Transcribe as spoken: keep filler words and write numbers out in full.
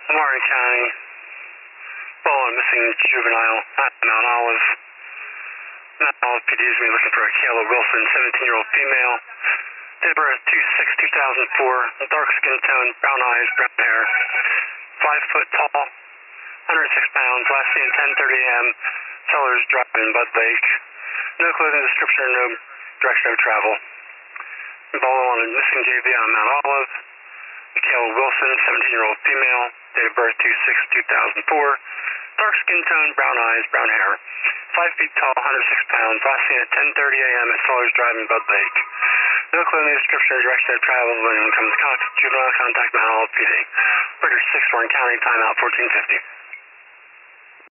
Warren County. Follow a missing juvenile at Mount Olive. Mount Olive P D is looking for a Kayla Wilson, seventeen-year-old female. Date of birth two six two thousand four. Dark skin tone, brown eyes, brown hair. five foot tall, one hundred six pounds. Last seen ten thirty a m Sellers Drive in Bud Lake. No clothing description or no direction of travel. Follow on a missing J V on Mount Olive. Kayla Wilson, seventeen-year-old female. Date of birth two six two thousand four. Dark skin tone, brown eyes, brown hair. five feet tall, one hundred six pounds. Last seen at ten thirty a m at Sellers Drive in Bud Lake. No clothing description or direction of travel. When it comes to contact juvenile, contact Mount Olive P D. Operator six, Warren County, timeout fourteen fifty.